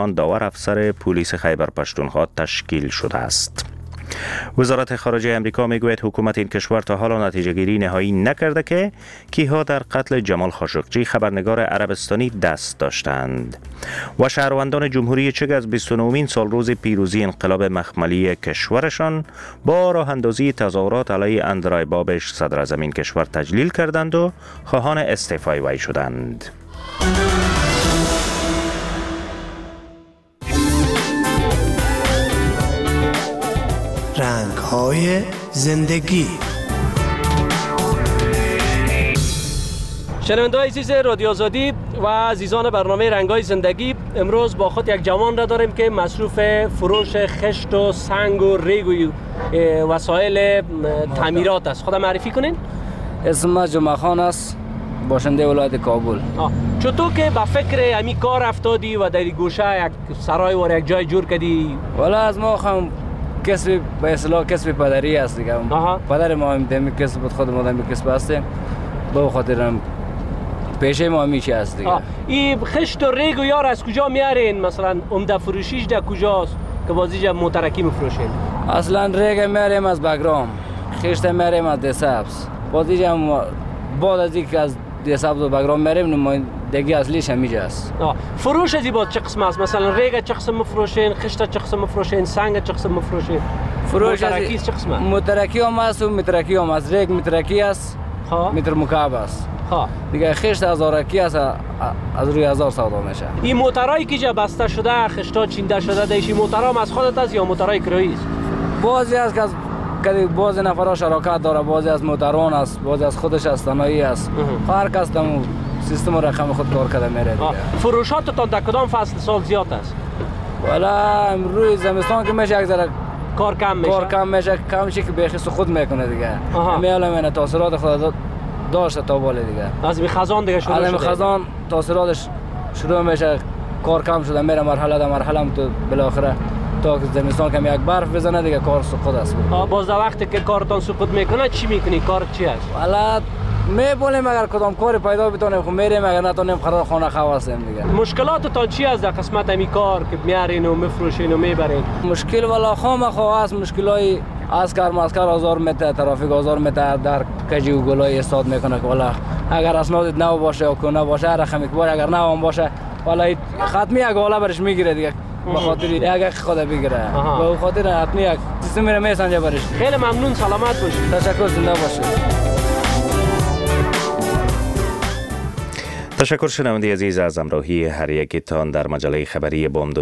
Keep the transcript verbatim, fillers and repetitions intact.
آن داور افسر پلیس خیبر پشتونخوا تشکیل شده است. وزارت خارجه امریکا میگوید حکومت این کشور تا حالا نتیجه گیری نهایی نکرده که کیها در قتل جمال خاشقچی خبرنگار عربستانی دست داشتند. و شهروندان جمهوری چک از بیست و نهمین سال روز پیروزی انقلاب مخملی کشورشان با راه اندازی تظاهرات علیه اندرای بابش صدر اعظم این کشور تجلیل کردند و خواهان استعفای وی شدند. رنگ‌های زندگی. شنونده‌های عزیز رادیو آزادی و عزیزان برنامه رنگ‌های زندگی، امروز با خود یک جوان را داریم که مصروف فروش خشت و سنگ و ریگ و وسایل تعمیرات است. خود معرفی کنین؟ اسم من جمعه خان است، باشنده ولایت کابل. آه. چطور که با فکر همی کار افتادی و در گوشه یک سرای و یک جای جور کردی؟ والا از ما هم کسب به اصطلاح کسب پدری است دیگه. پدر ما هم دمی کسب بود، خود ما دمی کسب هستیم. به خاطر هم پیشه ما میشه است دیگه. این خشت و ریگ و یار از کجا میارین؟ مثلا عمده فروشیش در کجاست که بازیجا موترکی میفروشین؟ اصلا ریگ میاریم از بگرام، خشت میاریم از دسبس. بازیجا بعد از اینکه از دسبس و بگرام میاریم نماین دیگه اصلیش همیجا است. فروش از این بعد چه قسم است؟ مثلا ریگ چه قسم میفروشین، خشت چه قسم میفروشین، سنگ چه قسم میفروشین؟ فروش موترکی چه قسمه؟ موترکی هم است و مترکی هم است. ریگ مترکی است، متر مکعب است. ها دیگه خشت هزارکی است، از روی هزار سودا میشه. این موترایی که جا بسته شده، خشتا چینده شده، دیشی موترام از خودت است یا موترای کرایی است؟ بعضی از که کدی بعضی نفرها شراکت داره، بعضی از موتران است، بعضی از خودش است، تنهایی است. هر کس دمو سیستم رقم خود کار کرده میره دیگه. فروشاتتان در کدام فصل سال زیاد است؟ والا روی زمستان که میشه یک ذره کار کم میشه. کار کم میشه، کم میشه که بیخی خود میکنه دیگه. میاله من تاثیرات خود داشته تا بالا دیگه. از می خزان دیگه شروع شده. الان خزان تاثیراتش شروع میشه، کار کم شده، میره مرحله در مرحله هم تو بالاخره تا زمستان کم یک برف بزنه دیگه کار سقوط است. باز در وقتی که کارتون سقوط میکنه چی میکنی؟ کار چی است؟ والا میبونیم اگر کدام کاری پیدا بتونیم خب میریم، اگر نتونیم قرار خانه خواستیم دیگه. مشکلاتتان چی است در قسمت همی کار که میارین و میفروشین و میبرین؟ مشکل والا خام خواه است، مشکلای اسکر مسکر آزار میته، ترافیک آزار میته، در کجی و گلای استاد میکنه که والا اگر اسنادت نو باشه یا کنه باشه رقمی که باشه، اگر نو هم باشه والا ختمی یک والا برش میگیره دیگه، به خاطر یک خود بگیره، به خاطر حتمی یک سیستم میره میسنجه برش. خیلی ممنون، سلامت باشید. تشکر، زنده باشید. تشکر شنونده عزیز از همراهی هر یکتان در مجله خبری بامداد.